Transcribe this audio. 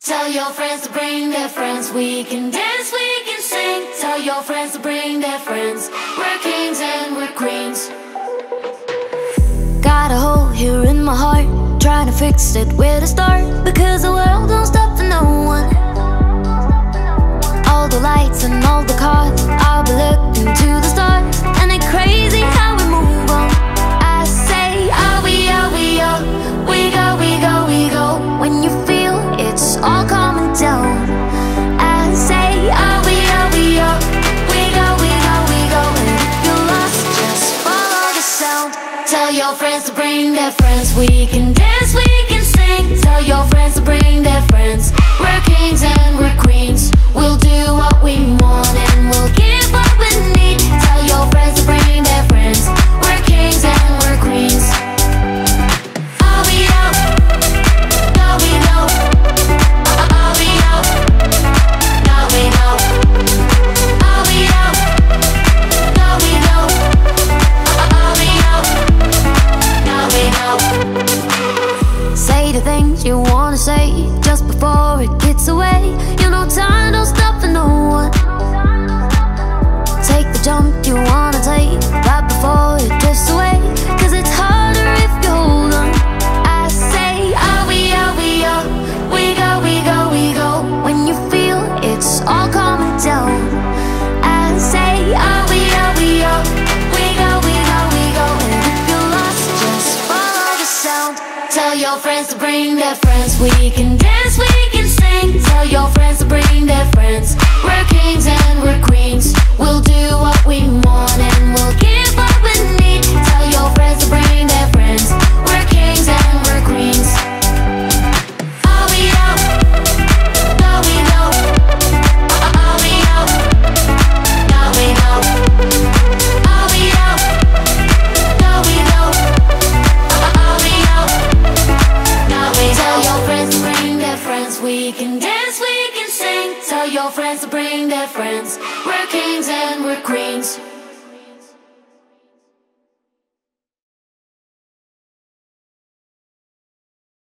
Tell your friends to bring their friends. We can dance, we can sing. Tell your friends to bring their friends. We're kings and we're queens. Got a hole here in my heart, trying to fix it where to start, because the world don't stop for no one. All the lights and all the cars, I'll be looking to the stars, and it's crazy how we move on. I say, oh, we go, we go, we go, we go. When you feel it's all coming down, I say, oh, we go, we go, we go, we go, we go. And if you're lost, just follow the sound. Tell your friends to bring their friends. We can dance, we can sing. Tell your friends to bring their friends. We're kings and we're queens. We'll do what we want and we'll give what we need. Tell your friends to bring their friends. We're kings and we're queens. Oh, we go, no, we go. Oh, we go, no, we go. Oh, we go, no, we go. Oh, we go, no, we go. Say the things you wanna say just before it gets away. You know time don't stop for no one. Take the jump you wanna take right before it drifts away, 'cause it's harder if you hold on. I say, oh, we go, we go, we go, we go, we go. When you feel it's all coming down, I say, oh, we go, we go, we go, we go, we go. And if you're lost, just follow the sound. Tell your friends to bring their friends. We can dance, we can sing. Tell your friends to bring their friends. We're kings and we're queens. We'll do what we want and we'll give what we need. Tell your friends to bring their friends. We're kings and we're queens. Oh, we go, no, we go. Oh, we go, no, we go. Oh, we go, no, we go. Oh, we go, no, we go. Tell your friends to bring their friends. We can dance, we can sing. Tell your friends to bring their friends. We're kings and we're queens.